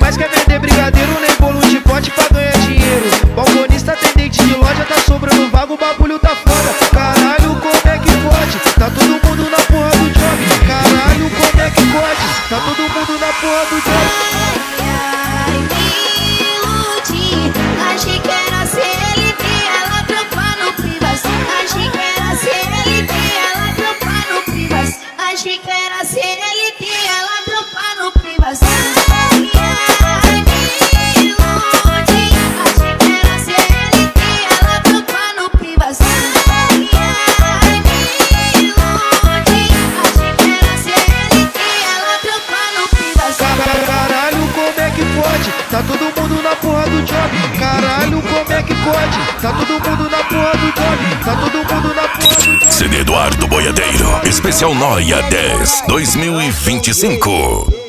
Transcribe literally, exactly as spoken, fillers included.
Mas quer vender brigadeiro, nem bolo de pote pra ganhar dinheiro. Balconista, atendente de loja, tá sobrando vago, o bagulho tá foda. Caralho, como é que pode? Tá todo mundo na porra do job. Caralho, como é que pode? Tá todo mundo na porra do job. Ai, me iludi, achei que era C L T, ela tropa no Privas. Achei que era C L T, ela tropa no Privas. Achei que era C L T, ela tropa no Privas. Ai, me iludi, achei que era C L T, ela tropa no Privas. Ai, me iludi, achei que era C L T, ela tropa no Privas. Caralho, como é que pode? Tá todo mundo na porra do job. Caralho, como é que pode? Tá todo mundo na porra do job. Tá todo mundo na porra do job. C D Eduardo Boiadeiro, especial Noia dez dois mil e vinte e cinco.